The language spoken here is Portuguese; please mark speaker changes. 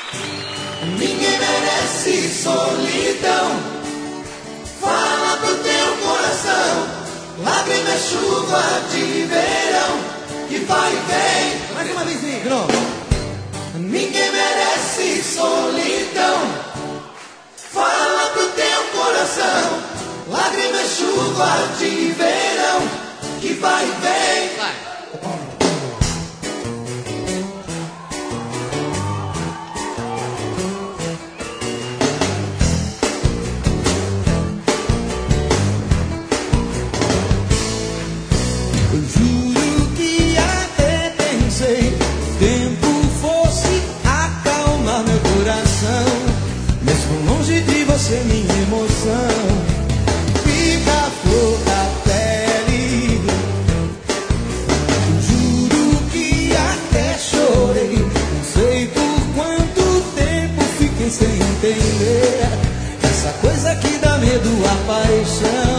Speaker 1: Ninguém merece solidão. Fala pro teu coração, lágrima é chuva de verão, que vai e vem. Mais uma vez, negro. Ninguém merece solidão. Fala pro teu coração, lágrima é chuva de verão, que vai e vem. Vai.
Speaker 2: Minha emoção fica a flor da pele. Juro que até chorei, não sei por quanto tempo fiquei sem entender essa coisa que dá medo, a paixão.